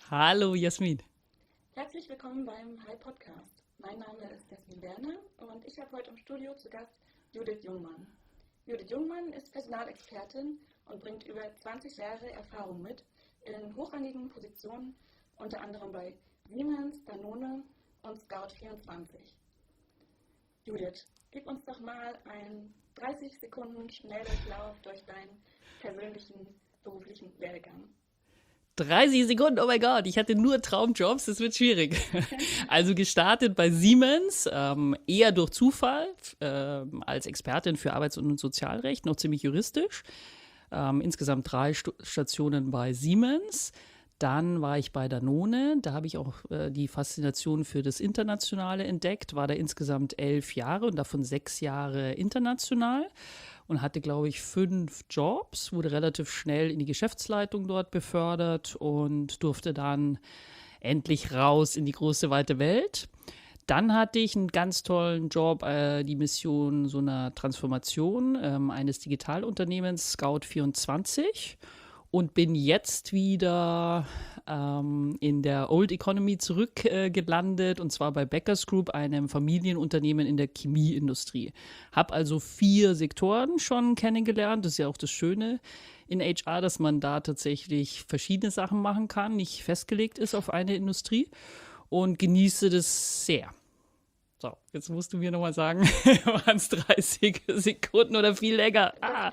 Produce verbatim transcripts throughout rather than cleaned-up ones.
Hallo Jasmin. Herzlich willkommen beim Hi Podcast. Mein Name ist Jasmin Werner und ich habe heute im Studio zu Gast Judith Jungmann. Judith Jungmann ist Personalexpertin und bringt über zwanzig Jahre Erfahrung mit in hochrangigen Positionen, unter anderem bei Siemens, Danone und Scout vierundzwanzig. Judith, gib uns doch mal einen dreißig Sekunden Schnelldurchlauf durch deinen persönlichen beruflichen Werdegang. dreißig Sekunden, oh mein Gott, ich hatte nur Traumjobs, das wird schwierig. Also gestartet bei Siemens, ähm, eher durch Zufall, ähm, als Expertin für Arbeits- und Sozialrecht, noch ziemlich juristisch. Ähm, insgesamt drei Stu- Stationen bei Siemens. Dann war ich bei Danone, da habe ich auch äh, die Faszination für das Internationale entdeckt, war da insgesamt elf Jahre und davon sechs Jahre international. Und hatte, glaube ich, fünf Jobs, wurde relativ schnell in die Geschäftsleitung dort befördert und durfte dann endlich raus in die große, weite Welt. Dann hatte ich einen ganz tollen Job, äh, die Mission so einer Transformation ähm, eines Digitalunternehmens, Scout vierundzwanzig. Und bin jetzt wieder ähm, in der Old Economy zurückgelandet, äh, und zwar bei Beckers Group, einem Familienunternehmen in der Chemieindustrie. Habe also vier Sektoren schon kennengelernt. Das ist ja auch das Schöne in H R, dass man da tatsächlich verschiedene Sachen machen kann, nicht festgelegt ist auf eine Industrie und genieße das sehr. So, jetzt musst du mir nochmal sagen, waren es dreißig Sekunden oder viel länger? Ah.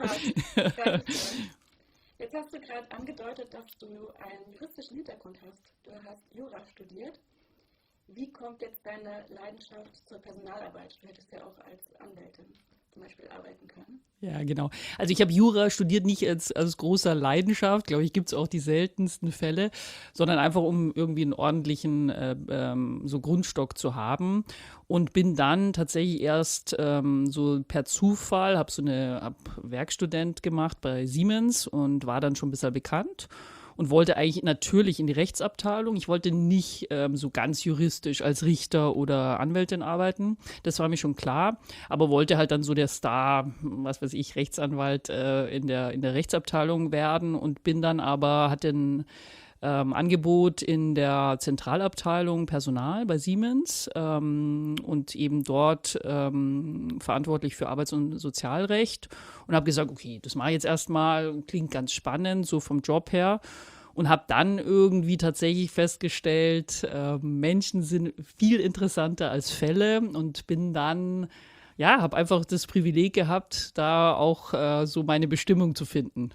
Jetzt hast du gerade angedeutet, dass du einen juristischen Hintergrund hast. Du hast Jura studiert. Wie kommt jetzt deine Leidenschaft zur Personalarbeit? Du hättest ja auch als Anwältin zum Beispiel arbeiten können. Ja, genau. Also ich habe Jura studiert nicht als, als großer Leidenschaft, glaube ich, gibt es auch die seltensten Fälle, sondern einfach, um irgendwie einen ordentlichen äh, ähm, so Grundstock zu haben. Und bin dann tatsächlich erst ähm, so per Zufall, habe so eine hab Werkstudent gemacht bei Siemens und war dann schon ein bisschen bekannt. Und wollte eigentlich natürlich in die Rechtsabteilung. Ich wollte nicht ähm, so ganz juristisch als Richter oder Anwältin arbeiten. Das war mir schon klar. Aber wollte halt dann so der Star, was weiß ich, Rechtsanwalt äh, in der, in der Rechtsabteilung werden. Und bin dann aber, hatte ein ähm, Angebot in der Zentralabteilung Personal bei Siemens ähm, und eben dort ähm, verantwortlich für Arbeits- und Sozialrecht und habe gesagt, okay, das mache ich jetzt erstmal, klingt ganz spannend, so vom Job her. Und habe dann irgendwie tatsächlich festgestellt, äh, Menschen sind viel interessanter als Fälle und bin dann, ja, habe einfach das Privileg gehabt, da auch äh, so meine Bestimmung zu finden.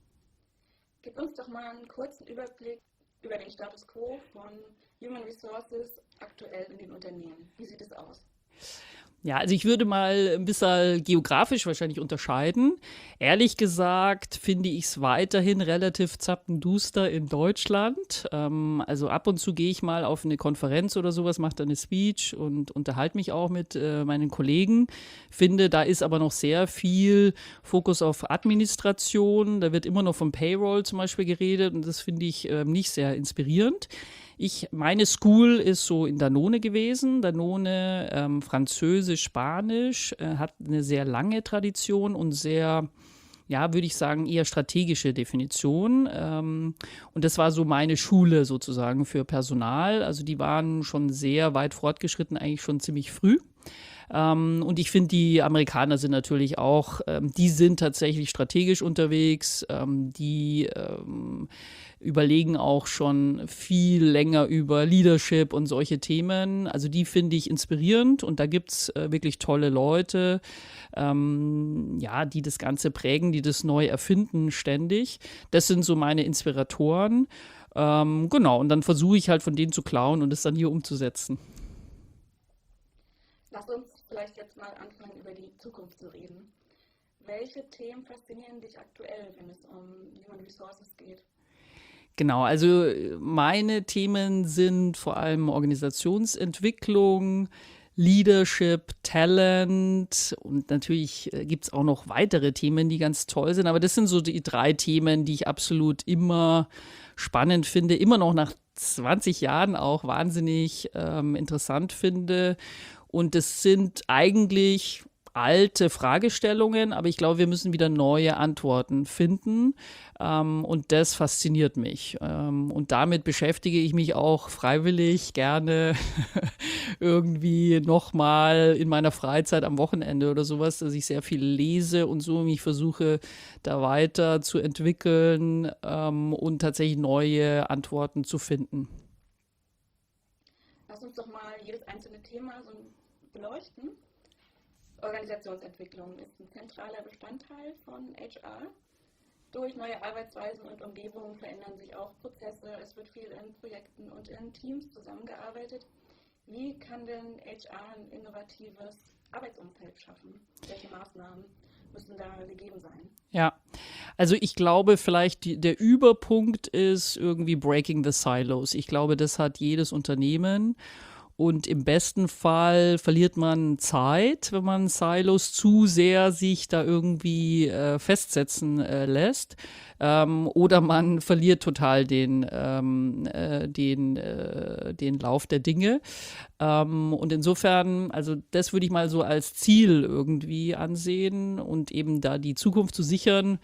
Gib uns doch mal einen kurzen Überblick über den Status quo von Human Resources aktuell in den Unternehmen. Wie sieht es aus? Ja, also ich würde mal ein bisschen geografisch wahrscheinlich unterscheiden. Ehrlich gesagt finde ich es weiterhin relativ zappenduster in Deutschland. Ähm, also ab und zu gehe ich mal auf eine Konferenz oder sowas, mache da eine Speech und unterhalte mich auch mit äh, meinen Kollegen. Finde, da ist aber noch sehr viel Fokus auf Administration. Da wird immer noch vom Payroll zum Beispiel geredet und das finde ich äh, nicht sehr inspirierend. Ich, meine School ist so in Danone gewesen. Danone, ähm, Französisch, Spanisch, äh, hat eine sehr lange Tradition und sehr, ja, würde ich sagen, eher strategische Definition. Ähm, und das war so meine Schule sozusagen für Personal. Also die waren schon sehr weit fortgeschritten, eigentlich schon ziemlich früh. Ähm, und ich finde, die Amerikaner sind natürlich auch, ähm, die sind tatsächlich strategisch unterwegs, ähm, die ähm, überlegen auch schon viel länger über Leadership und solche Themen. Also die finde ich inspirierend und da gibt es äh, wirklich tolle Leute, ähm, ja, die das Ganze prägen, die das neu erfinden ständig. Das sind so meine Inspiratoren. Ähm, genau, und dann versuche ich halt von denen zu klauen und es dann hier umzusetzen. Lass uns vielleicht jetzt mal anfangen, über die Zukunft zu reden. Welche Themen faszinieren dich aktuell, wenn es um Human Resources geht? Genau, also meine Themen sind vor allem Organisationsentwicklung, Leadership, Talent und natürlich gibt es auch noch weitere Themen, die ganz toll sind, aber das sind so die drei Themen, die ich absolut immer spannend finde, immer noch nach zwanzig Jahren auch wahnsinnig ähm, interessant finde und das sind eigentlich alte Fragestellungen, aber ich glaube, wir müssen wieder neue Antworten finden. Ähm, und das fasziniert mich. Ähm, und damit beschäftige ich mich auch freiwillig gerne irgendwie nochmal in meiner Freizeit am Wochenende oder sowas, dass ich sehr viel lese und so mich versuche, da weiter zu entwickeln ähm, und tatsächlich neue Antworten zu finden. Lass uns doch mal jedes einzelne Thema so beleuchten. Organisationsentwicklung ist ein zentraler Bestandteil von H R. Durch neue Arbeitsweisen und Umgebungen verändern sich auch Prozesse. Es wird viel in Projekten und in Teams zusammengearbeitet. Wie kann denn H R ein innovatives Arbeitsumfeld schaffen? Welche Maßnahmen müssen da gegeben sein? Ja, also ich glaube vielleicht die, der Überpunkt ist irgendwie Breaking the Silos. Ich glaube, das hat jedes Unternehmen. Und im besten Fall verliert man Zeit, wenn man Silos zu sehr sich da irgendwie äh, festsetzen äh, lässt. Ähm, oder man verliert total den, ähm, äh, den, äh, den Lauf der Dinge. Ähm, und insofern, also das würde ich mal so als Ziel irgendwie ansehen und eben da die Zukunft zu sichern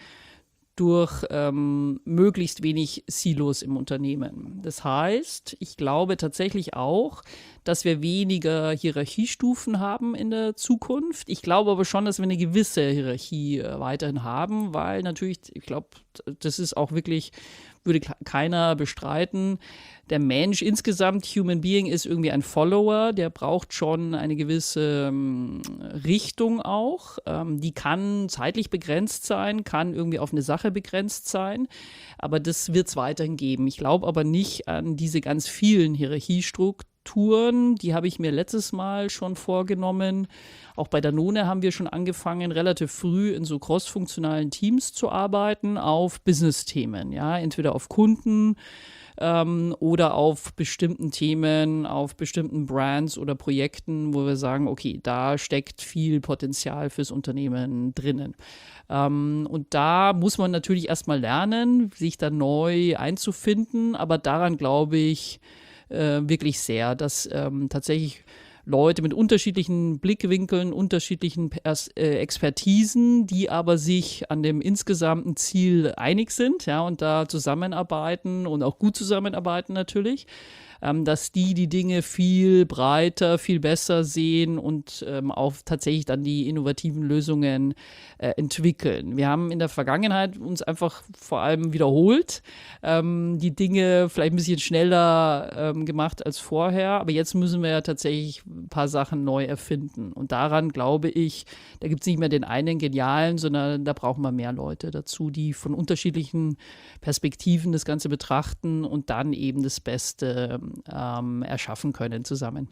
durch ähm, möglichst wenig Silos im Unternehmen. Das heißt, ich glaube tatsächlich auch, dass wir weniger Hierarchiestufen haben in der Zukunft. Ich glaube aber schon, dass wir eine gewisse Hierarchie äh, weiterhin haben, weil natürlich, ich glaube, das ist auch wirklich, würde keiner bestreiten, der Mensch insgesamt, Human Being, ist irgendwie ein Follower, der braucht schon eine gewisse ähm, Richtung auch. Ähm, die kann zeitlich begrenzt sein, kann irgendwie auf eine Sache begrenzt sein, aber das wird es weiterhin geben. Ich glaube aber nicht an diese ganz vielen Hierarchiestrukturen, die habe ich mir letztes Mal schon vorgenommen. Auch bei Danone haben wir schon angefangen, relativ früh in so crossfunktionalen Teams zu arbeiten auf Business-Themen, ja, entweder auf Kunden, Ähm, oder auf bestimmten Themen, auf bestimmten Brands oder Projekten, wo wir sagen, okay, da steckt viel Potenzial fürs Unternehmen drinnen. Ähm, und da muss man natürlich erstmal lernen, sich da neu einzufinden, aber daran glaube ich äh, wirklich sehr, dass ähm, tatsächlich Leute mit unterschiedlichen Blickwinkeln, unterschiedlichen Pers- äh, Expertisen, die aber sich an dem insgesamten Ziel einig sind, ja, und da zusammenarbeiten und auch gut zusammenarbeiten natürlich, ähm, dass die die Dinge viel breiter, viel besser sehen und ähm, auch tatsächlich dann die innovativen Lösungen äh, entwickeln. Wir haben in der Vergangenheit uns einfach vor allem wiederholt, ähm, die Dinge vielleicht ein bisschen schneller ähm, gemacht als vorher, aber jetzt müssen wir ja tatsächlich ein paar Sachen neu erfinden. Und daran glaube ich, da gibt es nicht mehr den einen Genialen, sondern da brauchen wir mehr Leute dazu, die von unterschiedlichen Perspektiven das Ganze betrachten und dann eben das Beste ähm, erschaffen können zusammen.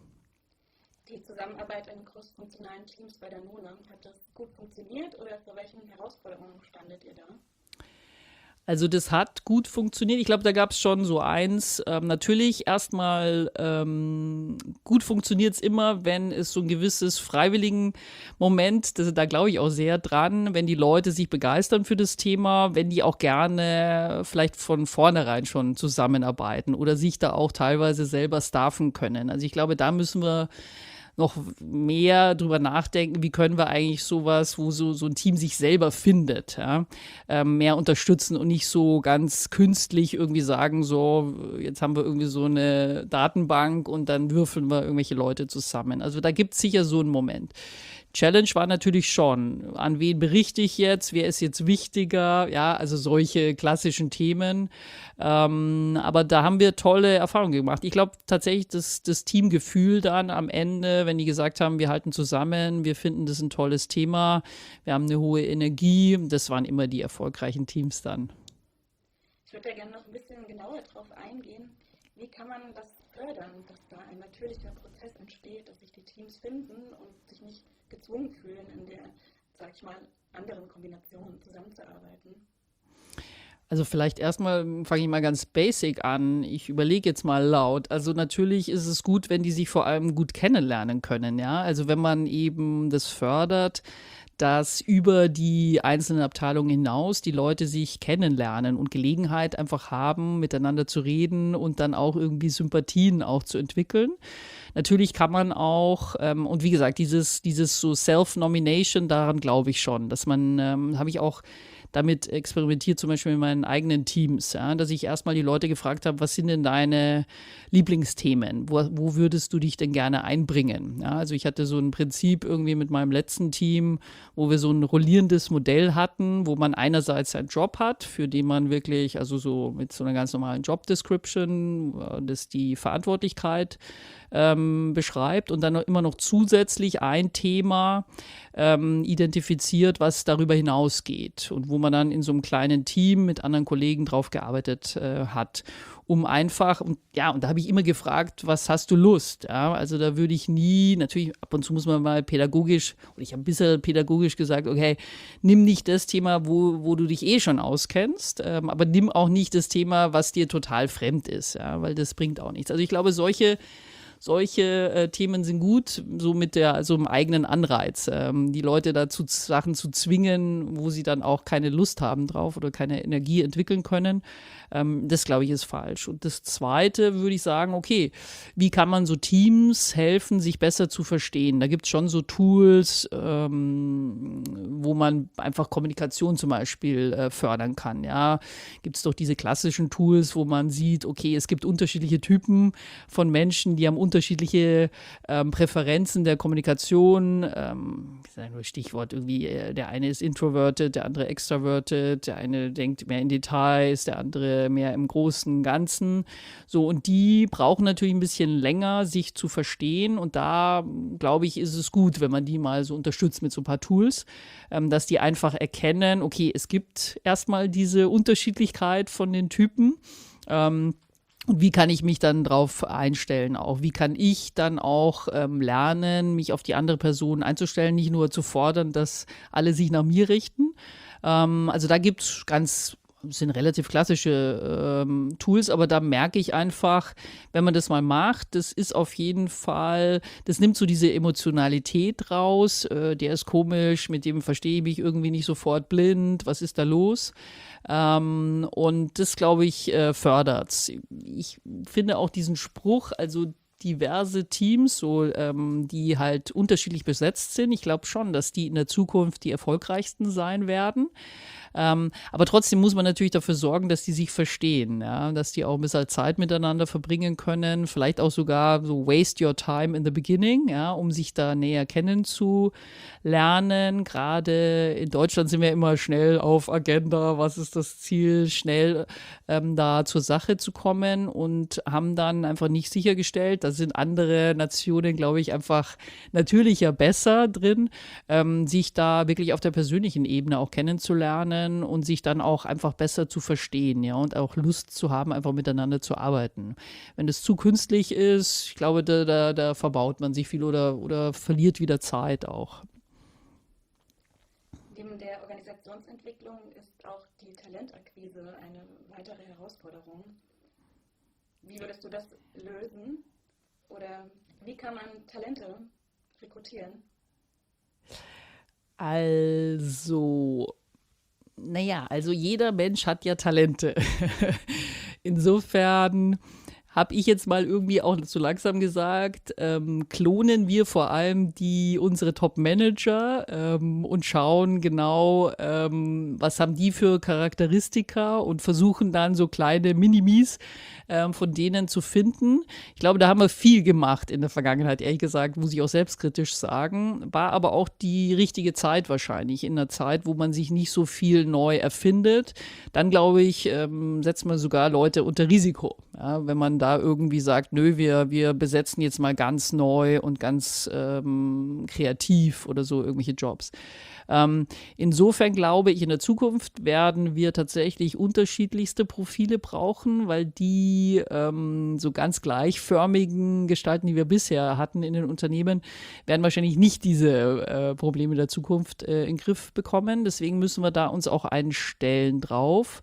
Die Zusammenarbeit in crossfunktionalen Teams bei Danone, hat das gut funktioniert oder vor welchen Herausforderungen standet ihr da? Also das hat gut funktioniert. Ich glaube, da gab es schon so eins. Ähm, natürlich erstmal ähm, gut funktioniert es immer, wenn es so ein gewisses freiwilligen Moment, das, da glaube ich auch sehr dran, wenn die Leute sich begeistern für das Thema, wenn die auch gerne vielleicht von vornherein schon zusammenarbeiten oder sich da auch teilweise selber staffen können. Also ich glaube, da müssen wir noch mehr drüber nachdenken, wie können wir eigentlich sowas, wo so, so ein Team sich selber findet, ja, ähm, mehr unterstützen und nicht so ganz künstlich irgendwie sagen, so, jetzt haben wir irgendwie so eine Datenbank und dann würfeln wir irgendwelche Leute zusammen. Also da gibt es sicher so einen Moment. Challenge war natürlich schon, an wen berichte ich jetzt, wer ist jetzt wichtiger, ja, also solche klassischen Themen. Ähm, aber da haben wir tolle Erfahrungen gemacht. Ich glaube tatsächlich, dass das Teamgefühl dann am Ende, wenn die gesagt haben, wir halten zusammen, wir finden das ein tolles Thema, wir haben eine hohe Energie, das waren immer die erfolgreichen Teams dann. Ich würde da gerne noch ein bisschen genauer drauf eingehen. Wie kann man das fördern, dass da ein natürlicher Prozess entsteht, dass sich die Teams finden und sich nicht gezwungen fühlen, in der, sag ich mal, anderen Kombinationen zusammenzuarbeiten? Also vielleicht erstmal fange ich mal ganz basic an. Ich überlege jetzt mal laut. Also natürlich ist es gut, wenn die sich vor allem gut kennenlernen können, ja. Also wenn man eben das fördert, dass über die einzelnen Abteilungen hinaus die Leute sich kennenlernen und Gelegenheit einfach haben, miteinander zu reden und dann auch irgendwie Sympathien auch zu entwickeln. Natürlich kann man auch, ähm, und wie gesagt, dieses, dieses so Self-Nomination, daran glaube ich schon, dass man, ähm, habe ich auch damit experimentiert, zum Beispiel in meinen eigenen Teams, ja, dass ich erstmal die Leute gefragt habe, was sind denn deine Lieblingsthemen? Wo, wo würdest du dich denn gerne einbringen? Ja, also ich hatte so ein Prinzip irgendwie mit meinem letzten Team, wo wir so ein rollierendes Modell hatten, wo man einerseits einen Job hat, für den man wirklich, also so mit so einer ganz normalen Job Description, das die Verantwortlichkeit ähm, beschreibt und dann immer noch zusätzlich ein Thema ähm, identifiziert, was darüber hinausgeht und wo man dann in so einem kleinen Team mit anderen Kollegen drauf gearbeitet äh, hat, um einfach, und ja, und da habe ich immer gefragt, was hast du Lust? Ja, also da würde ich nie, natürlich ab und zu muss man mal pädagogisch, und ich habe ein bisschen pädagogisch gesagt, okay, nimm nicht das Thema, wo, wo du dich eh schon auskennst, ähm, aber nimm auch nicht das Thema, was dir total fremd ist, ja, weil das bringt auch nichts. Also ich glaube, solche Solche äh, Themen sind gut, so mit der, so einem eigenen Anreiz, ähm, die Leute dazu Sachen zu zwingen, wo sie dann auch keine Lust haben drauf oder keine Energie entwickeln können. Ähm, das, glaube ich, ist falsch. Und das Zweite würde ich sagen, okay, wie kann man so Teams helfen, sich besser zu verstehen? Da gibt es schon so Tools, ähm, wo man einfach Kommunikation zum Beispiel äh, fördern kann. Ja, gibt es doch diese klassischen Tools, wo man sieht, okay, es gibt unterschiedliche Typen von Menschen, die haben unterschiedliche ähm, Präferenzen der Kommunikation. Ähm, ich sage nur Stichwort irgendwie, äh, der eine ist introverted, der andere extroverted, der eine denkt mehr in Details, der andere mehr im großen Ganzen. So, und die brauchen natürlich ein bisschen länger, sich zu verstehen. Und da, glaube ich, ist es gut, wenn man die mal so unterstützt mit so ein paar Tools, ähm, dass die einfach erkennen, okay, es gibt erstmal diese Unterschiedlichkeit von den Typen. Ähm, Und wie kann ich mich dann drauf einstellen auch? Wie kann ich dann auch ähm, lernen, mich auf die andere Person einzustellen, nicht nur zu fordern, dass alle sich nach mir richten? Ähm, also da gibt es ganz, das sind relativ klassische ähm, Tools, aber da merke ich einfach, wenn man das mal macht, das ist auf jeden Fall, das nimmt so diese Emotionalität raus, äh, der ist komisch, mit dem verstehe ich mich irgendwie nicht sofort blind, was ist da los? Ähm, und das, glaube ich, äh, fördert's. Ich finde auch diesen Spruch, also diverse Teams, so, ähm, die halt unterschiedlich besetzt sind. Ich glaube schon, dass die in der Zukunft die erfolgreichsten sein werden. Ähm, aber trotzdem muss man natürlich dafür sorgen, dass die sich verstehen, ja? Dass die auch ein bisschen Zeit miteinander verbringen können, vielleicht auch sogar so waste your time in the beginning, ja? Um sich da näher kennenzulernen. Gerade in Deutschland sind wir immer schnell auf Agenda, was ist das Ziel, schnell ähm, da zur Sache zu kommen und haben dann einfach nicht sichergestellt, da sind andere Nationen, glaube ich, einfach natürlicher besser drin, ähm, sich da wirklich auf der persönlichen Ebene auch kennenzulernen und sich dann auch einfach besser zu verstehen, ja, und auch Lust zu haben, einfach miteinander zu arbeiten. Wenn das zu künstlich ist, ich glaube, da, da, da verbaut man sich viel oder, oder verliert wieder Zeit auch. Neben der Organisationsentwicklung ist auch die Talentakquise eine weitere Herausforderung. Wie würdest du das lösen? Oder wie kann man Talente rekrutieren? Also, naja, also jeder Mensch hat ja Talente. Insofern habe ich jetzt mal irgendwie auch zu langsam gesagt, ähm, klonen wir vor allem die unsere Top-Manager ähm, und schauen genau, ähm, was haben die für Charakteristika und versuchen dann so kleine Minimis ähm, von denen zu finden. Ich glaube, da haben wir viel gemacht in der Vergangenheit, ehrlich gesagt, muss ich auch selbstkritisch sagen. War aber auch die richtige Zeit wahrscheinlich, in einer Zeit, wo man sich nicht so viel neu erfindet. Dann, glaube ich, ähm, setzt man sogar Leute unter Risiko, ja, wenn man da irgendwie sagt, nö, wir, wir besetzen jetzt mal ganz neu und ganz ähm, kreativ oder so irgendwelche Jobs. Ähm, insofern glaube ich, in der Zukunft werden wir tatsächlich unterschiedlichste Profile brauchen, weil die ähm, so ganz gleichförmigen Gestalten, die wir bisher hatten in den Unternehmen, werden wahrscheinlich nicht diese äh, Probleme der Zukunft äh, in den Griff bekommen. Deswegen müssen wir da uns auch einstellen drauf.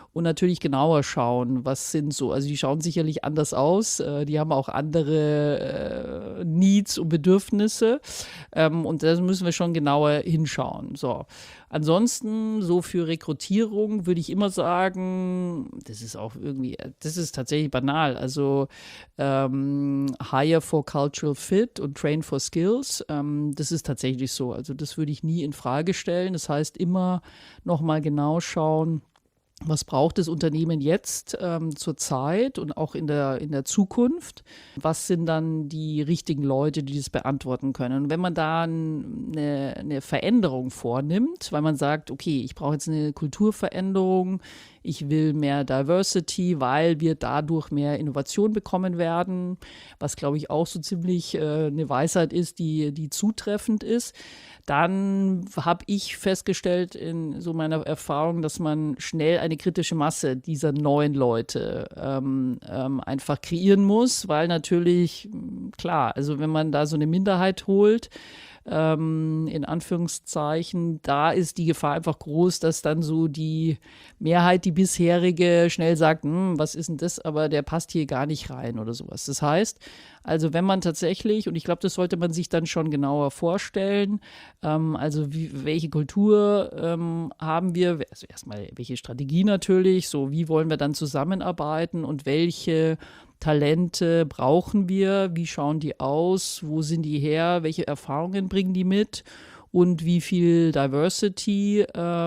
und natürlich genauer schauen, was sind so, also die schauen sicherlich anders aus, äh, die haben auch andere äh, Needs und Bedürfnisse ähm, und da müssen wir schon genauer hinschauen. So. Ansonsten, so für Rekrutierung würde ich immer sagen, das ist auch irgendwie, das ist tatsächlich banal, also ähm, hire for cultural fit und train for skills, ähm, das ist tatsächlich so, also das würde ich nie in Frage stellen, das heißt immer nochmal genau schauen, was braucht das Unternehmen jetzt ähm, zur Zeit und auch in der, in der Zukunft? Was sind dann die richtigen Leute, die das beantworten können? Und wenn man da eine, eine Veränderung vornimmt, weil man sagt, okay, ich brauche jetzt eine Kulturveränderung, ich will mehr Diversity, weil wir dadurch mehr Innovation bekommen werden, was, glaube ich, auch so ziemlich äh, eine Weisheit ist, die, die zutreffend ist. Dann habe ich festgestellt in so meiner Erfahrung, dass man schnell eine kritische Masse dieser neuen Leute ähm, ähm, einfach kreieren muss, weil natürlich, klar, also wenn man da so eine Minderheit holt, ähm, in Anführungszeichen, da ist die Gefahr einfach groß, dass dann so die Mehrheit, die bisherige, schnell sagt, hm, was ist denn das, aber der passt hier gar nicht rein oder sowas. Das heißt, also wenn man tatsächlich, und ich glaube, das sollte man sich dann schon genauer vorstellen, ähm, also wie, welche Kultur ähm, haben wir, also erstmal welche Strategie natürlich, so wie wollen wir dann zusammenarbeiten und welche Talente brauchen wir, wie schauen die aus, wo sind die her, welche Erfahrungen bringen die mit und wie viel Diversity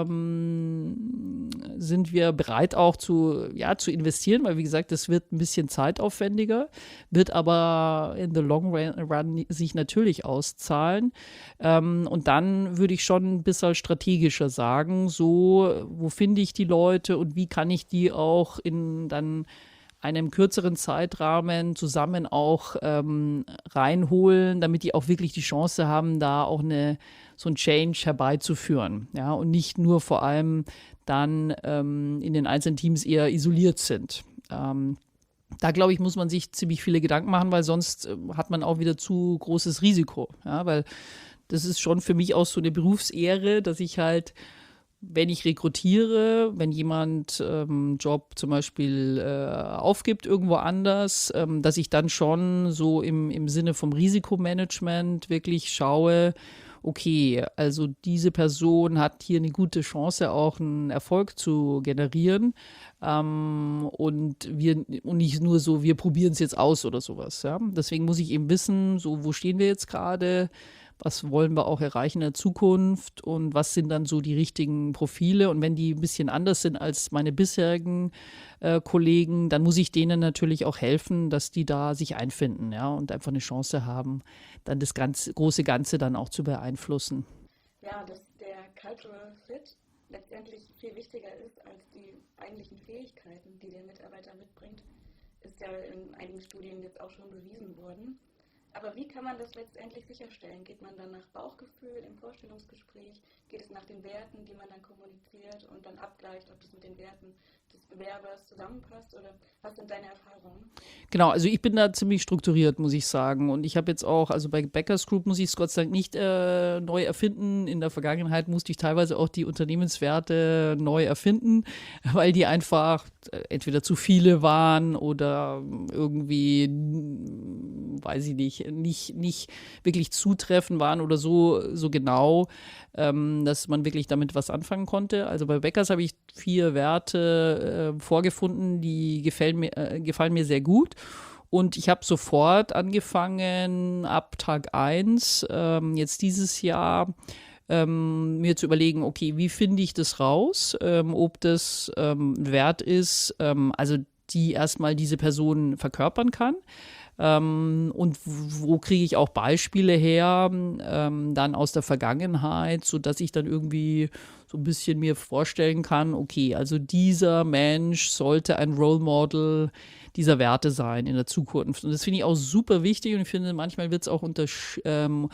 ähm, sind wir bereit auch zu, ja, zu investieren, weil wie gesagt, das wird ein bisschen zeitaufwendiger, wird aber in the long run sich natürlich auszahlen. Ähm, und dann würde ich schon ein bisschen strategischer sagen, so, wo finde ich die Leute und wie kann ich die auch in dann einem kürzeren Zeitrahmen zusammen auch ähm, reinholen, damit die auch wirklich die Chance haben, da auch eine, so ein Change herbeizuführen. Ja, und nicht nur vor allem dann ähm, in den einzelnen Teams eher isoliert sind. Ähm, da, glaube ich, muss man sich ziemlich viele Gedanken machen, weil sonst äh, hat man auch wieder zu großes Risiko. Ja, weil das ist schon für mich auch so eine Berufsehre, dass ich halt, wenn ich rekrutiere, wenn jemand ähm, Job zum Beispiel äh, aufgibt irgendwo anders, ähm, dass ich dann schon so im, im Sinne vom Risikomanagement wirklich schaue, okay, also diese Person hat hier eine gute Chance, auch einen Erfolg zu generieren. Ähm, und wir und nicht nur so, wir probieren es jetzt aus oder sowas. Ja? Deswegen muss ich eben wissen, so wo stehen wir jetzt gerade, was wollen wir auch erreichen in der Zukunft und was sind dann so die richtigen Profile. Und wenn die ein bisschen anders sind als meine bisherigen äh, Kollegen, dann muss ich denen natürlich auch helfen, dass die da sich einfinden, ja, und einfach eine Chance haben, dann das ganze, große Ganze dann auch zu beeinflussen. Ja, dass der Cultural Fit letztendlich viel wichtiger ist als die eigentlichen Fähigkeiten, die der Mitarbeiter mitbringt, ist ja in einigen Studien jetzt auch schon bewiesen worden. Aber wie kann man das letztendlich sicherstellen? Geht man dann nach Bauchgefühl im Vorstellungsgespräch? Geht es nach den Werten, die man dann kommuniziert und dann abgleicht, ob das mit den Werten des Bewerbers zusammenpasst? Oder was sind deine Erfahrungen? Genau, also ich bin da ziemlich strukturiert, muss ich sagen. Und ich habe jetzt auch, also bei Beckers Group muss ich es Gott sei Dank nicht äh, neu erfinden. In der Vergangenheit musste ich teilweise auch die Unternehmenswerte neu erfinden, weil die einfach entweder zu viele waren oder irgendwie, weiß ich nicht, nicht, nicht wirklich zutreffend waren oder so, so genau, ähm, dass man wirklich damit was anfangen konnte. Also bei Beckers habe ich vier Werte äh, vorgefunden, die gefallen mir, äh, gefallen mir sehr gut. Und ich habe sofort angefangen, ab Tag eins, ähm, jetzt dieses Jahr, ähm, mir zu überlegen, okay, wie finde ich das raus, ähm, ob das ähm, wert ist, ähm, also die erstmal diese Person verkörpern kann. Ähm, und wo kriege ich auch Beispiele her, ähm, dann aus der Vergangenheit, sodass ich dann irgendwie so ein bisschen mir vorstellen kann, okay, also dieser Mensch sollte ein Role Model dieser Werte sein in der Zukunft. Und das finde ich auch super wichtig und ich finde, manchmal wird es auch unter, ähm,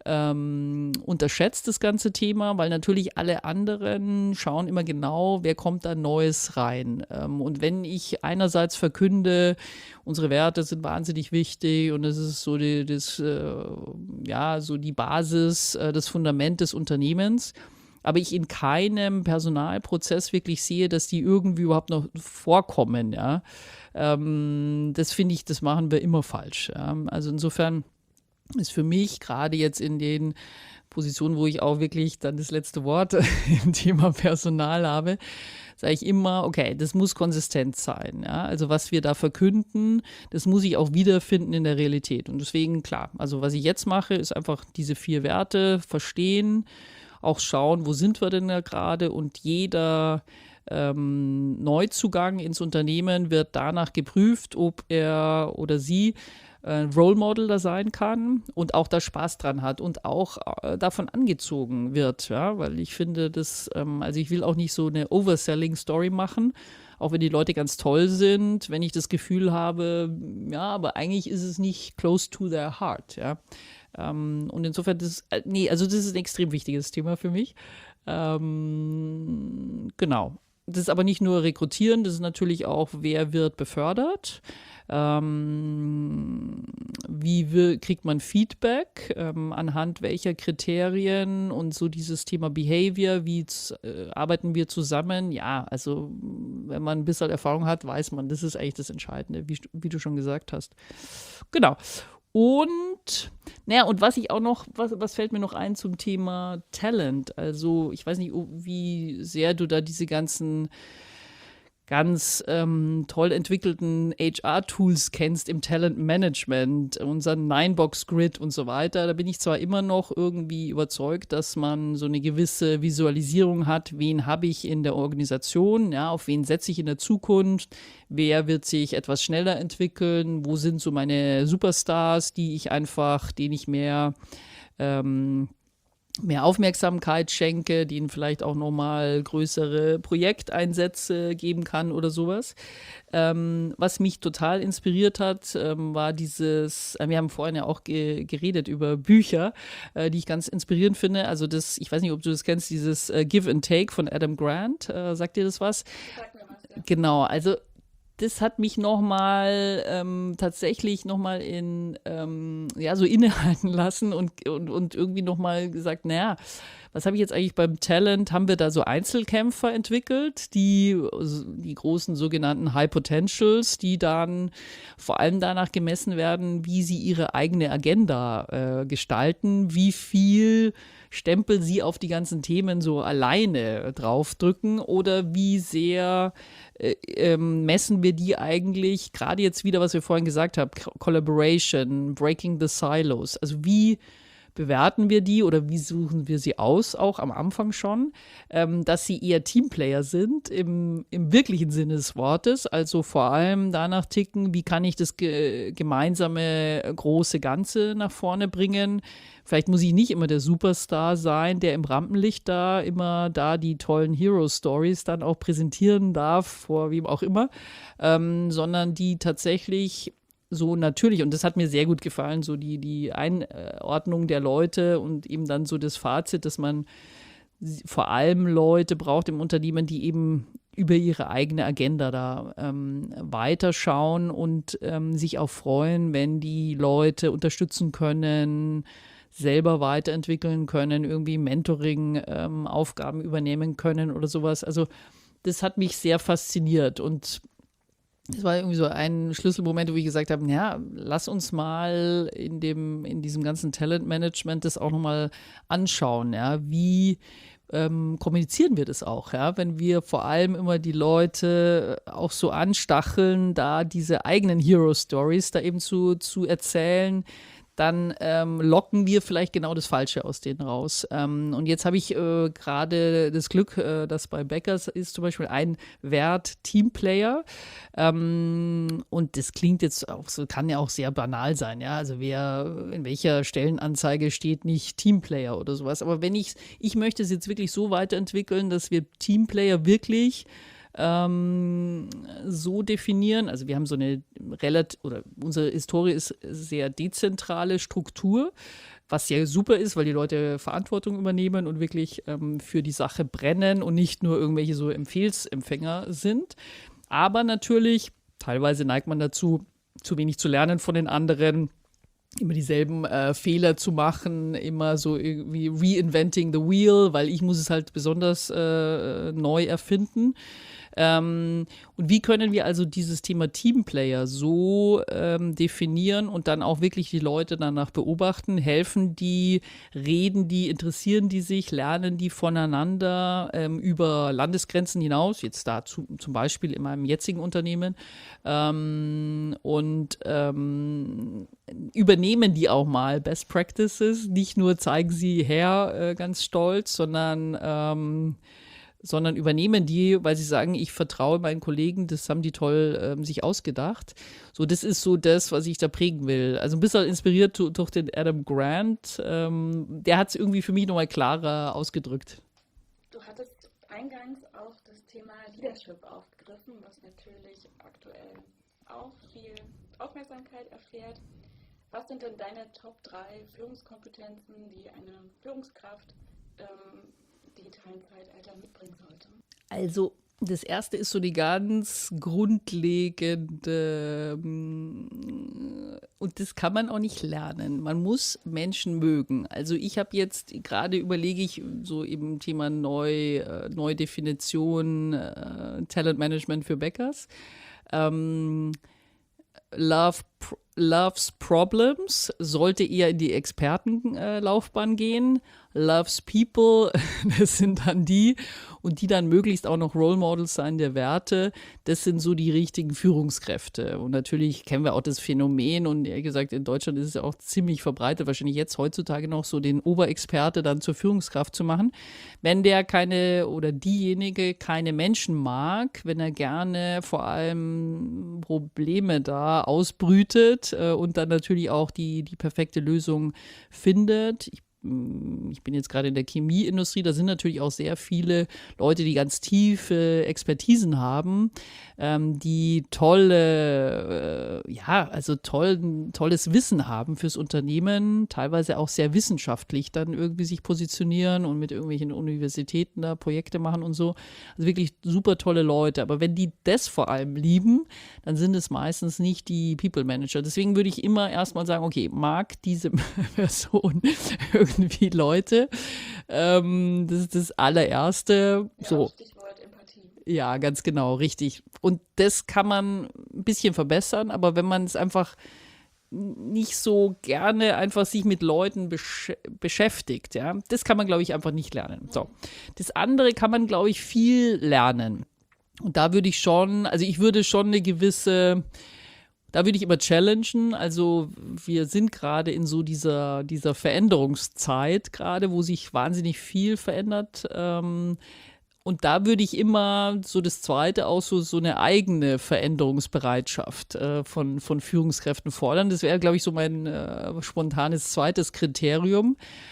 ähm, unterschätzt, das ganze Thema, weil natürlich alle anderen schauen immer genau, wer kommt da Neues rein. Ähm, und wenn ich einerseits verkünde, unsere Werte sind wahnsinnig wichtig und es ist so die, das, äh, ja, so die Basis, äh, das Fundament des Unternehmens, aber ich in keinem Personalprozess wirklich sehe, dass die irgendwie überhaupt noch vorkommen. Ja? Ähm, das finde ich, das machen wir immer falsch. Ja? Also insofern ist für mich gerade jetzt in den Positionen, wo ich auch wirklich dann das letzte Wort im Thema Personal habe, sage ich immer, okay, das muss konsistent sein. Ja? Also was wir da verkünden, das muss ich auch wiederfinden in der Realität. Und deswegen, klar, also was ich jetzt mache, ist einfach diese vier Werte verstehen, auch schauen, wo sind wir denn da gerade, und jeder ähm, Neuzugang ins Unternehmen wird danach geprüft, ob er oder sie ein Role Model da sein kann und auch da Spaß dran hat und auch äh, davon angezogen wird, ja, weil ich finde, das, ähm, also ich will auch nicht so eine Overselling-Story machen, auch wenn die Leute ganz toll sind, wenn ich das Gefühl habe, ja, aber eigentlich ist es nicht close to their heart, ja. Ähm, und insofern, das, äh, nee, also das ist ein extrem wichtiges Thema für mich. Ähm, genau. Das ist aber nicht nur Rekrutieren, das ist natürlich auch, wer wird befördert. Ähm, wie will, kriegt man Feedback, ähm, anhand welcher Kriterien, und so dieses Thema Behavior, wie äh, arbeiten wir zusammen? Ja, also wenn man ein bisschen Erfahrung hat, weiß man, das ist eigentlich das Entscheidende, wie, wie du schon gesagt hast. Genau. Und, naja, und was ich auch noch, was, was fällt mir noch ein zum Thema Talent? Also ich weiß nicht, wie sehr du da diese ganzen ganz ähm, toll entwickelten H R-Tools kennst im Talentmanagement, unseren Nine-Box-Grid und so weiter. Da bin ich zwar immer noch irgendwie überzeugt, dass man so eine gewisse Visualisierung hat, wen habe ich in der Organisation, ja, auf wen setze ich in der Zukunft, wer wird sich etwas schneller entwickeln, wo sind so meine Superstars, die ich einfach, denen ich mehr ähm, mehr Aufmerksamkeit schenke, denen vielleicht auch nochmal größere Projekteinsätze geben kann oder sowas. Ähm, was mich total inspiriert hat, ähm, war dieses, äh, wir haben vorhin ja auch ge- geredet über Bücher, äh, die ich ganz inspirierend finde. Also das, ich weiß nicht, ob du das kennst, dieses äh, Give and Take von Adam Grant. Äh, sagt dir das was? Sag mir was, ja. Genau, also das hat mich nochmal ähm, tatsächlich nochmal in, ähm, ja, so innehalten lassen und, und, und irgendwie nochmal gesagt, naja, was habe ich jetzt eigentlich beim Talent? Haben wir da so Einzelkämpfer entwickelt, die, die großen sogenannten High Potentials, die dann vor allem danach gemessen werden, wie sie ihre eigene Agenda äh, gestalten, wie viel Stempel sie auf die ganzen Themen so alleine draufdrücken oder wie sehr äh, ähm, messen wir die eigentlich, gerade jetzt wieder, was wir vorhin gesagt haben, Collaboration, Breaking the Silos, also wie bewerten wir die oder wie suchen wir sie aus, auch am Anfang schon, ähm, dass sie eher Teamplayer sind im, im wirklichen Sinne des Wortes, also vor allem danach ticken, wie kann ich das ge- gemeinsame große Ganze nach vorne bringen. Vielleicht muss ich nicht immer der Superstar sein, der im Rampenlicht da immer da die tollen Hero-Stories dann auch präsentieren darf, vor wem auch immer, ähm, sondern die tatsächlich so natürlich, und das hat mir sehr gut gefallen, so die, die Einordnung der Leute und eben dann so das Fazit, dass man vor allem Leute braucht im Unternehmen, die eben über ihre eigene Agenda da ähm, weiterschauen und ähm, sich auch freuen, wenn die Leute unterstützen können, selber weiterentwickeln können, irgendwie Mentoring-Aufgaben ähm, übernehmen können oder sowas. Also das hat mich sehr fasziniert und das war irgendwie so ein Schlüsselmoment, wo ich gesagt habe, ja, lass uns mal in dem, in diesem ganzen Talentmanagement das auch nochmal anschauen, ja, wie ähm, kommunizieren wir das auch, ja, wenn wir vor allem immer die Leute auch so anstacheln, da diese eigenen Hero-Stories da eben zu, zu erzählen, dann ähm, locken wir vielleicht genau das Falsche aus denen raus. Ähm, und jetzt habe ich äh, gerade das Glück, äh, dass bei Beckers ist zum Beispiel ein Wert Teamplayer. Ähm, und das klingt jetzt auch so, kann ja auch sehr banal sein, ja. Also wer in welcher Stellenanzeige steht nicht Teamplayer oder sowas. Aber wenn ich, ich möchte es jetzt wirklich so weiterentwickeln, dass wir Teamplayer wirklich Ähm, so definieren. Also wir haben so eine relativ, oder unsere Historie ist sehr dezentrale Struktur, was ja super ist, weil die Leute Verantwortung übernehmen und wirklich ähm, für die Sache brennen und nicht nur irgendwelche so Empfehlsempfänger sind. Aber natürlich, teilweise neigt man dazu, zu wenig zu lernen von den anderen, immer dieselben äh, Fehler zu machen, immer so irgendwie reinventing the wheel, weil ich muss es halt besonders äh, neu erfinden. Ähm, und wie können wir also dieses Thema Teamplayer so ähm, definieren und dann auch wirklich die Leute danach beobachten? Helfen die, reden die, interessieren die sich, lernen die voneinander ähm, über Landesgrenzen hinaus? Jetzt da zu, zum Beispiel in meinem jetzigen Unternehmen. Ähm, und ähm, übernehmen die auch mal Best Practices? Nicht nur zeigen sie her äh, ganz stolz, sondern ähm, sondern übernehmen die, weil sie sagen, ich vertraue meinen Kollegen, das haben die toll ähm, sich ausgedacht. So, das ist so das, was ich da prägen will. Also ein bisschen inspiriert durch, durch den Adam Grant. Ähm, der hat es irgendwie für mich nochmal klarer ausgedrückt. Du hattest eingangs auch das Thema Leadership aufgegriffen, was natürlich aktuell auch viel Aufmerksamkeit erfährt. Was sind denn deine Top drei Führungskompetenzen, die eine Führungskraft ähm, digitalen Zeitalter mitbringen sollte? Also das erste ist so die ganz grundlegende, und das kann man auch nicht lernen. Man muss Menschen mögen. Also ich habe jetzt, gerade überlege ich so eben Thema Neu, äh, Neudefinition, äh, Talentmanagement für Bäckers. Ähm, Love, Loves Problems sollte eher in die Expertenlaufbahn äh, gehen. Loves People, das sind dann die, und die dann möglichst auch noch Role Models sein der Werte, das sind so die richtigen Führungskräfte. Und natürlich kennen wir auch das Phänomen, und ehrlich gesagt, in Deutschland ist es ja auch ziemlich verbreitet, wahrscheinlich jetzt heutzutage noch so den Oberexperte dann zur Führungskraft zu machen. Wenn der keine oder diejenige keine Menschen mag, wenn er gerne vor allem Probleme da ausbrütet äh, und dann natürlich auch die, die perfekte Lösung findet. Ich Ich bin jetzt gerade in der Chemieindustrie, da sind natürlich auch sehr viele Leute, die ganz tiefe Expertisen haben, ähm, die tolle, äh, ja, also toll, tolles Wissen haben fürs Unternehmen, teilweise auch sehr wissenschaftlich dann irgendwie sich positionieren und mit irgendwelchen Universitäten da Projekte machen und so. Also wirklich super tolle Leute. Aber wenn die das vor allem lieben, dann sind es meistens nicht die People Manager. Deswegen würde ich immer erstmal sagen, okay, mag diese Person irgendwie Leute. Ähm, das ist das allererste. Ja, so. Stichwort Empathie. Ja, ganz genau, richtig. Und das kann man ein bisschen verbessern, aber wenn man es einfach nicht so gerne einfach sich mit Leuten besch beschäftigt, ja, das kann man, glaube ich, einfach nicht lernen. So. Das andere kann man, glaube ich, viel lernen. Und da würde ich schon, also ich würde schon eine gewisse, da würde ich immer challengen. Also wir sind gerade in so dieser, dieser Veränderungszeit gerade, wo sich wahnsinnig viel verändert. Ähm, und da würde ich immer so das Zweite auch so, so eine eigene Veränderungsbereitschaft äh, von, von Führungskräften fordern. Das wäre, glaube ich, so mein äh, spontanes zweites Kriterium.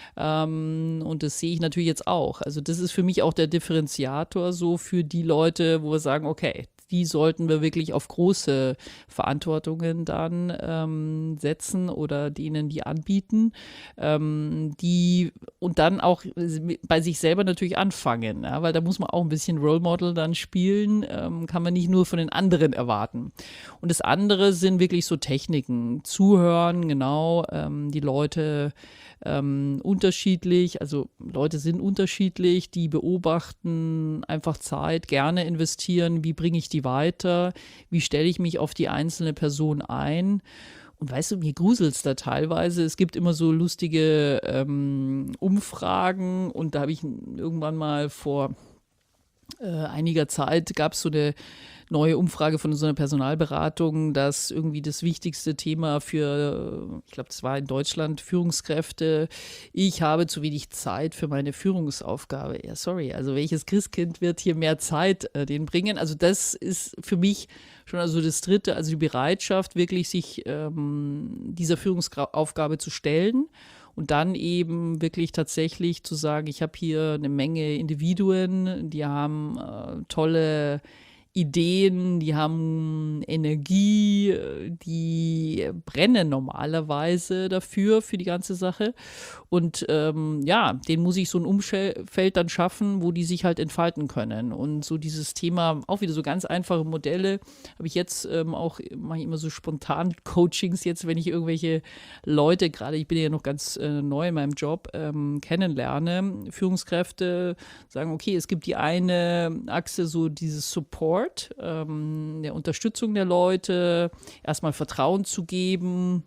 Ähm, und das sehe ich natürlich jetzt auch. Also das ist für mich auch der Differenziator so für die Leute, wo wir sagen, okay, die sollten wir wirklich auf große Verantwortungen dann ähm, setzen oder denen die anbieten, ähm, die und dann auch bei sich selber natürlich anfangen, ja, weil da muss man auch ein bisschen Role Model dann spielen, ähm, kann man nicht nur von den anderen erwarten. Und das andere sind wirklich so Techniken, zuhören, genau, ähm, die Leute ähm, unterschiedlich, also Leute sind unterschiedlich, die beobachten einfach Zeit, gerne investieren, wie bringe ich die weiter, wie stelle ich mich auf die einzelne Person ein. Und weißt du, mir gruselt's da teilweise. Es gibt immer so lustige ähm, Umfragen, und da habe ich irgendwann mal vor äh, einiger Zeit gab es so eine neue Umfrage von so einer Personalberatung, dass irgendwie das wichtigste Thema für, ich glaube, das war in Deutschland, Führungskräfte, ich habe zu wenig Zeit für meine Führungsaufgabe. Ja, sorry, also welches Christkind wird hier mehr Zeit äh, denen bringen? Also das ist für mich schon also das Dritte, also die Bereitschaft, wirklich sich ähm, dieser Führungsaufgabe zu stellen. Und dann eben wirklich tatsächlich zu sagen, ich habe hier eine Menge Individuen, die haben äh, tolle Ideen, die haben Energie, die brennen normalerweise dafür, für die ganze Sache. Und ähm, ja, denen muss ich so ein Umfeld dann schaffen, wo die sich halt entfalten können. Und so dieses Thema, auch wieder so ganz einfache Modelle, habe ich jetzt ähm, auch, mache ich immer so spontan Coachings jetzt, wenn ich irgendwelche Leute, gerade ich bin ja noch ganz äh, neu in meinem Job, ähm, kennenlerne, Führungskräfte sagen, okay, es gibt die eine Achse, so dieses Support, ähm, der Unterstützung der Leute, erstmal Vertrauen zu geben,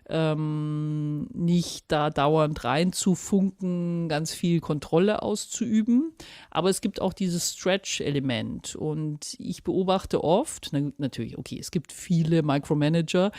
ähm, nicht da dauernd reinzufunken, ganz viel Kontrolle auszuüben. Aber es gibt auch dieses Stretch-Element. Und ich beobachte oft, na, natürlich, okay, es gibt viele Micromanager,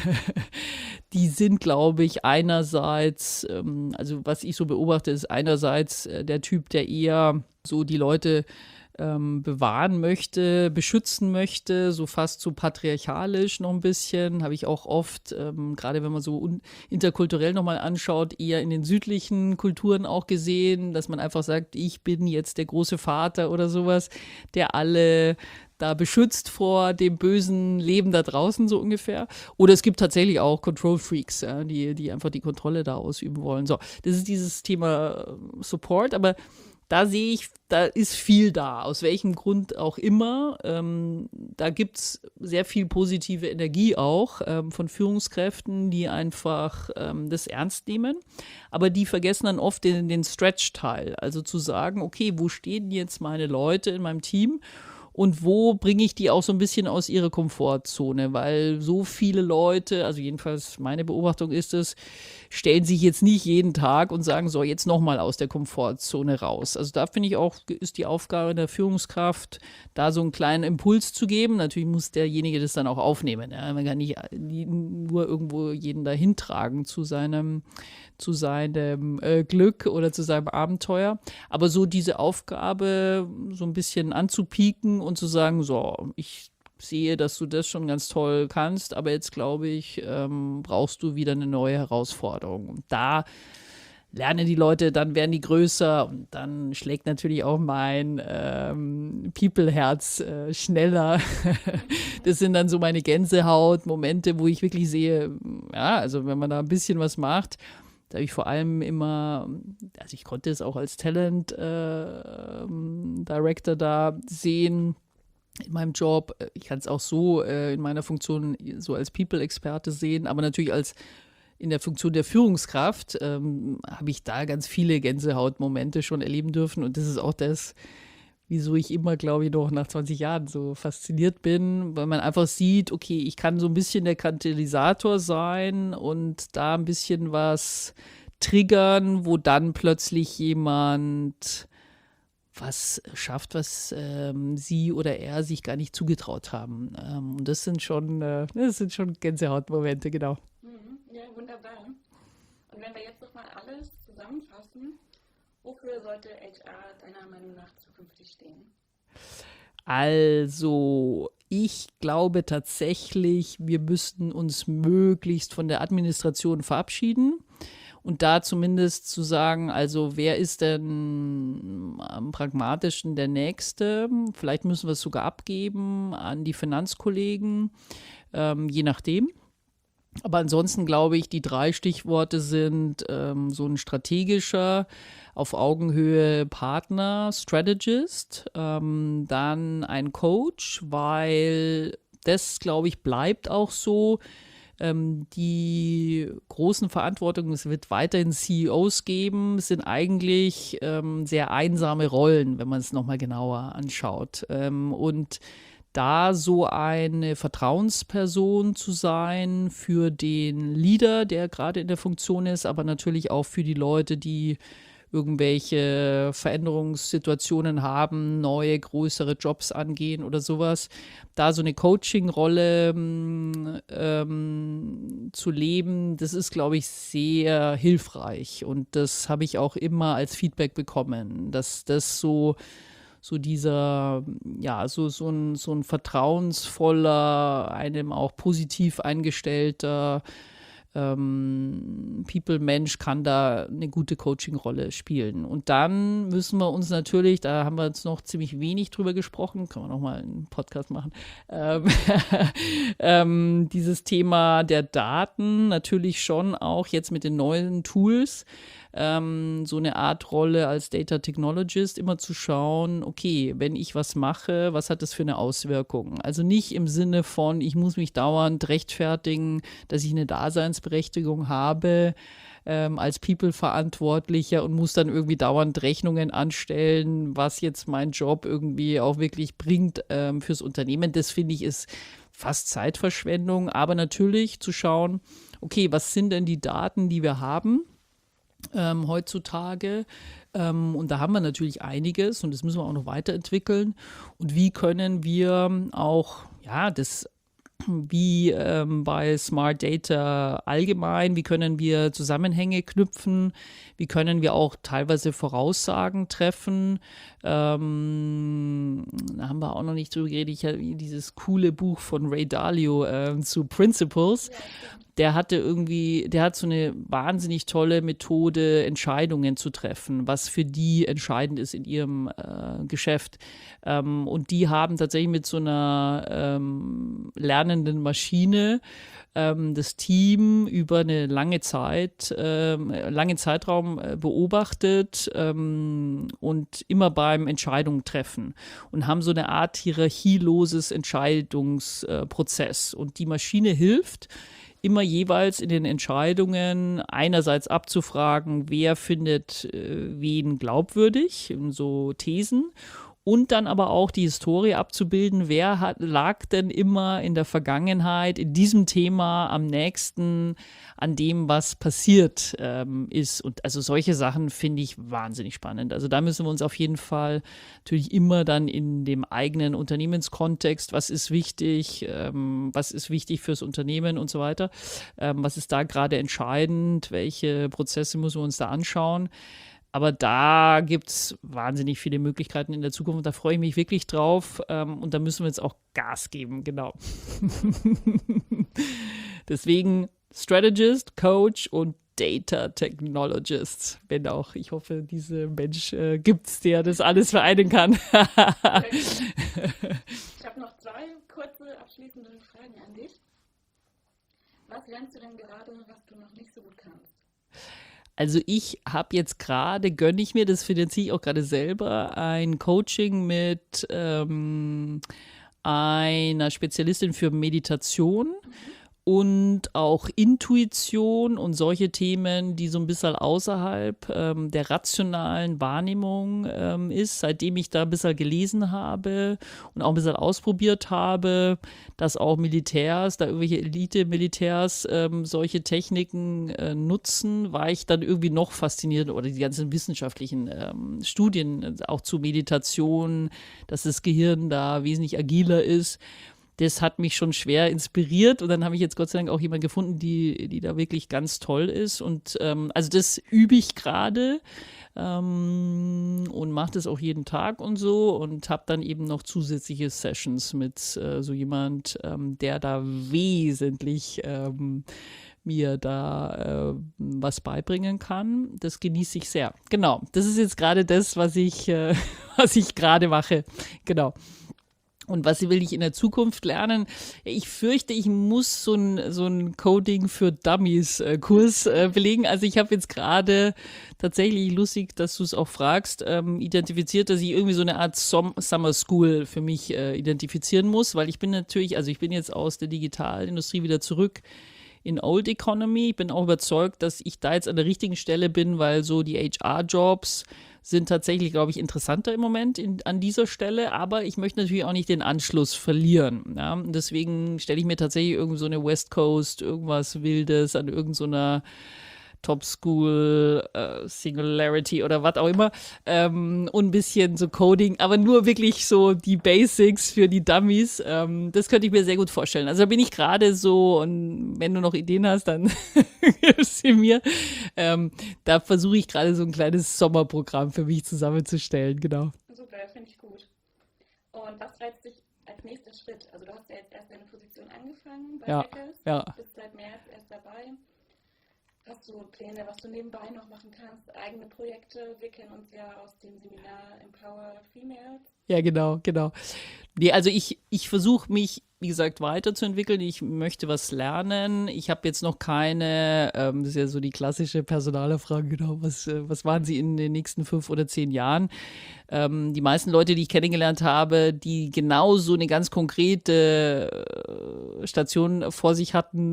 die sind, glaube ich, einerseits, ähm, also was ich so beobachte, ist einerseits äh, der Typ, der eher so die Leute ähm, bewahren möchte, beschützen möchte, so fast so patriarchalisch noch ein bisschen, habe ich auch oft, ähm, gerade wenn man so un- interkulturell nochmal anschaut, eher in den südlichen Kulturen auch gesehen, dass man einfach sagt, ich bin jetzt der große Vater oder sowas, der alle da beschützt vor dem bösen Leben da draußen, so ungefähr. Oder es gibt tatsächlich auch Control Freaks, ja, die, die einfach die Kontrolle da ausüben wollen. So, das ist dieses Thema Support, aber da sehe ich, da ist viel da, aus welchem Grund auch immer. Ähm, da gibt es sehr viel positive Energie auch ähm, von Führungskräften, die einfach ähm, das ernst nehmen. Aber die vergessen dann oft den, den Stretch-Teil. Also zu sagen, okay, wo stehen jetzt meine Leute in meinem Team? Und wo bringe ich die auch so ein bisschen aus ihrer Komfortzone? Weil so viele Leute, also jedenfalls meine Beobachtung ist es, stellen sich jetzt nicht jeden Tag und sagen, so, jetzt nochmal aus der Komfortzone raus. Also da finde ich auch, ist die Aufgabe der Führungskraft, da so einen kleinen Impuls zu geben. Natürlich muss derjenige das dann auch aufnehmen. Ja? Man kann nicht nur irgendwo jeden dahin tragen zu seinem, zu seinem äh, Glück oder zu seinem Abenteuer. Aber so diese Aufgabe so ein bisschen anzupieken und zu sagen, so, ich sehe, dass du das schon ganz toll kannst, aber jetzt glaube ich, ähm, brauchst du wieder eine neue Herausforderung. Und da lernen die Leute, dann werden die größer und dann schlägt natürlich auch mein ähm, People-Herz äh, schneller. Das sind dann so meine Gänsehaut-Momente, wo ich wirklich sehe, ja, also wenn man da ein bisschen was macht, da habe ich vor allem immer, also ich konnte es auch als Talent äh, Director da sehen in meinem Job. Ich kann es auch so äh, in meiner Funktion so als People-Experte sehen, aber natürlich als in der Funktion der Führungskraft ähm, habe ich da ganz viele Gänsehautmomente schon erleben dürfen und das ist auch das, wieso ich immer, glaube ich, noch nach zwanzig Jahren so fasziniert bin, weil man einfach sieht, okay, ich kann so ein bisschen der Katalysator sein und da ein bisschen was triggern, wo dann plötzlich jemand was schafft, was ähm, sie oder er sich gar nicht zugetraut haben. Ähm, und das sind schon, äh, das sind schon Gänsehautmomente, genau. Mhm. Ja, wunderbar. Und wenn wir jetzt nochmal alles zusammenfassen, wofür sollte H R deiner Meinung nach zukünftig stehen? Also, ich glaube tatsächlich, wir müssten uns möglichst von der Administration verabschieden und da zumindest zu sagen, also wer ist denn am pragmatischen der Nächste? Vielleicht müssen wir es sogar abgeben an die Finanzkollegen, ähm, je nachdem. Aber ansonsten glaube ich, die drei Stichworte sind ähm, so ein strategischer, auf Augenhöhe Partner, Strategist, ähm, dann ein Coach, weil das, glaube ich, bleibt auch so. Ähm, die großen Verantwortungen, es wird weiterhin C E Os geben, sind eigentlich ähm, sehr einsame Rollen, wenn man es nochmal genauer anschaut. Ähm, und da so eine Vertrauensperson zu sein für den Leader, der gerade in der Funktion ist, aber natürlich auch für die Leute, die irgendwelche Veränderungssituationen haben, neue, größere Jobs angehen oder sowas. Da so eine Coaching-Rolle ähm, zu leben, das ist, glaube ich, sehr hilfreich. Und das habe ich auch immer als Feedback bekommen, dass das so so dieser, ja, so, so, ein, so ein vertrauensvoller, einem auch positiv eingestellter ähm, People-Mensch kann da eine gute Coaching-Rolle spielen. Und dann müssen wir uns natürlich, da haben wir jetzt noch ziemlich wenig drüber gesprochen, kann man auch mal einen Podcast machen, ähm, ähm, dieses Thema der Daten natürlich schon auch jetzt mit den neuen Tools, ähm, so eine Art Rolle als Data Technologist, immer zu schauen, okay, wenn ich was mache, was hat das für eine Auswirkung? Also nicht im Sinne von, ich muss mich dauernd rechtfertigen, dass ich eine Daseinsberechtigung habe, ähm, als People-Verantwortlicher und muss dann irgendwie dauernd Rechnungen anstellen, was jetzt mein Job irgendwie auch wirklich bringt ähm, fürs Unternehmen. Das finde ich ist fast Zeitverschwendung, aber natürlich zu schauen, okay, was sind denn die Daten, die wir haben? Ähm, heutzutage. Ähm, und da haben wir natürlich einiges und das müssen wir auch noch weiterentwickeln. Und wie können wir auch, ja, das wie ähm, bei Smart Data allgemein, wie können wir Zusammenhänge knüpfen, wie können wir auch teilweise Voraussagen treffen. Ähm, da haben wir auch noch nicht drüber geredet, ich habe dieses coole Buch von Ray Dalio äh, zu Principles. Der hatte irgendwie, der hat so eine wahnsinnig tolle Methode, Entscheidungen zu treffen, was für die entscheidend ist in ihrem äh, Geschäft. Ähm, und die haben tatsächlich mit so einer ähm, lernenden Maschine ähm, das Team über eine lange Zeit, ähm, langen Zeitraum äh, beobachtet ähm, und immer beim Entscheidungen treffen und haben so eine Art hierarchieloses Entscheidungsprozess. Und die Maschine hilft, immer jeweils in den Entscheidungen einerseits abzufragen, wer findet äh, wen glaubwürdig, so Thesen, und dann aber auch die Historie abzubilden, wer hat, lag denn immer in der Vergangenheit in diesem Thema am nächsten an dem, was passiert ähm, ist. Und also solche Sachen finde ich wahnsinnig spannend. Also da müssen wir uns auf jeden Fall natürlich immer dann in dem eigenen Unternehmenskontext, was ist wichtig, ähm, was ist wichtig fürs Unternehmen und so weiter, ähm, was ist da gerade entscheidend, welche Prozesse müssen wir uns da anschauen. Aber da gibt es wahnsinnig viele Möglichkeiten in der Zukunft und da freue ich mich wirklich drauf. Ähm, und da müssen wir jetzt auch Gas geben, genau. Deswegen Strategist, Coach und Data Technologist. Wenn auch, ich hoffe, dieser Mensch äh, gibt es, der das alles vereinen kann. Ich habe noch zwei kurze abschließende Fragen an dich. Was lernst du denn gerade, was du noch nicht so gut kannst? Also ich habe jetzt gerade, gönne ich mir, das finanziere ich auch gerade selber, ein Coaching mit ähm, einer Spezialistin für Meditation. Mhm. Und auch Intuition und solche Themen, die so ein bisschen außerhalb ähm, der rationalen Wahrnehmung ähm, ist, seitdem ich da ein bisschen gelesen habe und auch ein bisschen ausprobiert habe, dass auch Militärs, da irgendwelche Elite-Militärs ähm, solche Techniken äh, nutzen, war ich dann irgendwie noch fasziniert oder die ganzen wissenschaftlichen ähm, Studien auch zu Meditation, dass das Gehirn da wesentlich agiler ist. Das hat mich schon schwer inspiriert und dann habe ich jetzt Gott sei Dank auch jemanden gefunden, die, die da wirklich ganz toll ist und ähm, also das übe ich gerade ähm, und mache das auch jeden Tag und so und habe dann eben noch zusätzliche Sessions mit äh, so jemand, ähm, der da wesentlich ähm, mir da äh, was beibringen kann. Das genieße ich sehr. Genau, das ist jetzt gerade das, was ich, äh, was ich gerade mache. Genau. Und was will ich in der Zukunft lernen? Ich fürchte, ich muss so ein, so ein Coding für Dummies äh, Kurs äh, belegen. Also ich habe jetzt gerade tatsächlich, lustig, dass du es auch fragst, ähm, identifiziert, dass ich irgendwie so eine Art Som- Summer School für mich äh, identifizieren muss, weil ich bin natürlich, also ich bin jetzt aus der Digitalindustrie wieder zurück in Old Economy. Ich bin auch überzeugt, dass ich da jetzt an der richtigen Stelle bin, weil so die H R-Jobs sind tatsächlich, glaube ich, interessanter im Moment in, an dieser Stelle, aber ich möchte natürlich auch nicht den Anschluss verlieren. Ja? Und deswegen stelle ich mir tatsächlich irgend so eine West Coast, irgendwas Wildes an irgendeiner Top School, äh, Singularity oder was auch immer ähm, und ein bisschen so Coding, aber nur wirklich so die Basics für die Dummies. Ähm, das könnte ich mir sehr gut vorstellen. Also da bin ich gerade so und wenn du noch Ideen hast, dann gib sie mir. Ähm, da versuche ich gerade so ein kleines Sommerprogramm für mich zusammenzustellen, genau. Super, finde ich gut. Und was reizt dich als nächster Schritt? Also du hast ja jetzt erst deine Position angefangen bei Ja, Hackers, ja. bist seit März erst dabei. Hast du Pläne, was du nebenbei noch machen kannst? Eigene Projekte? Wir kennen uns ja aus dem Seminar Empower Females. Ja, genau, genau. Nee, also ich, ich versuche mich, wie gesagt, weiterzuentwickeln. Ich möchte was lernen. Ich habe jetzt noch keine, ähm, das ist ja so die klassische Personalerfrage, genau, was, äh, was waren Sie in den nächsten fünf oder zehn Jahren? Ähm, die meisten Leute, die ich kennengelernt habe, die genau so eine ganz konkrete äh, Station vor sich hatten,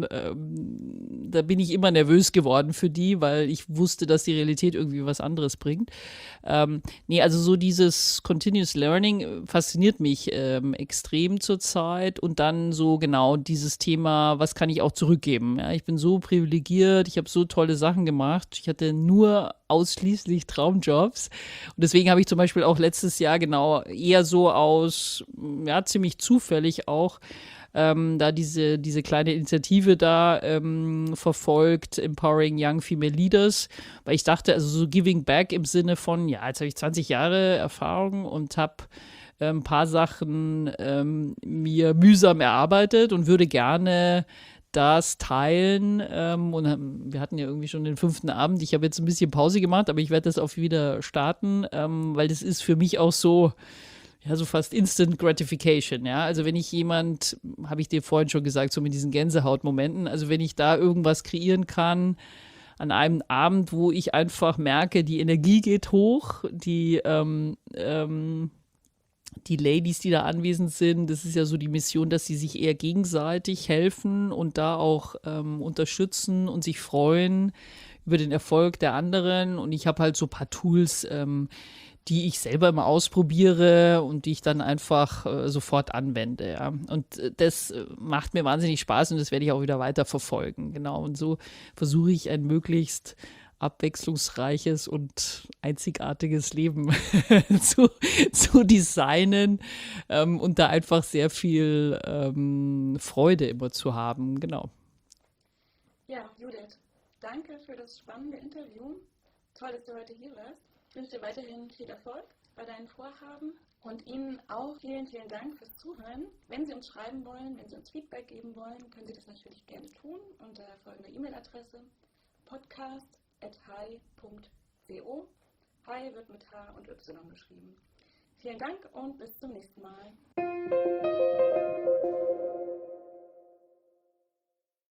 ähm, da bin ich immer nervös geworden für die, weil ich wusste, dass die Realität irgendwie was anderes bringt. Ähm, nee, also so dieses Continuous Learning fasziniert mich ähm, extrem zurzeit und dann so genau dieses Thema, was kann ich auch zurückgeben? Ja, ich bin so privilegiert, ich habe so tolle Sachen gemacht, ich hatte nur ausschließlich Traumjobs und deswegen habe ich zum Beispiel auch letztes Jahr genau eher so aus, ja, ziemlich zufällig auch ähm, da diese, diese kleine Initiative da ähm, verfolgt, Empowering Young Female Leaders, weil ich dachte, also so Giving Back im Sinne von, ja, jetzt habe ich zwanzig Jahre Erfahrung und habe ein paar Sachen ähm, mir mühsam erarbeitet und würde gerne das teilen. Ähm, und haben, wir hatten ja irgendwie schon den fünften Abend. Ich habe jetzt ein bisschen Pause gemacht, aber ich werde das auch wieder starten, ähm, weil das ist für mich auch so, ja, so fast Instant Gratification, ja. Also wenn ich jemand, habe ich dir vorhin schon gesagt, so mit diesen Gänsehautmomenten, also wenn ich da irgendwas kreieren kann, an einem Abend, wo ich einfach merke, die Energie geht hoch, die, ähm, ähm, die Ladies, die da anwesend sind, das ist ja so die Mission, dass sie sich eher gegenseitig helfen und da auch ähm, unterstützen und sich freuen über den Erfolg der anderen. Und ich habe halt so ein paar Tools, ähm, die ich selber immer ausprobiere und die ich dann einfach äh, sofort anwende. Ja. Und äh, das äh, macht mir wahnsinnig Spaß und das werde ich auch wieder weiter verfolgen. Genau. Und so versuche ich ein möglichst abwechslungsreiches und einzigartiges Leben zu, zu designen ähm, und da einfach sehr viel ähm, Freude immer zu haben. Genau. Ja, Judith, danke für das spannende Interview. Toll, dass du heute hier warst. Ich wünsche dir weiterhin viel Erfolg bei deinen Vorhaben und Ihnen auch vielen, vielen Dank fürs Zuhören. Wenn Sie uns schreiben wollen, wenn Sie uns Feedback geben wollen, können Sie das natürlich gerne tun unter folgender E-Mail-Adresse podcast at hi punkt co. Hi wird mit H und Y geschrieben. Vielen Dank und bis zum nächsten Mal.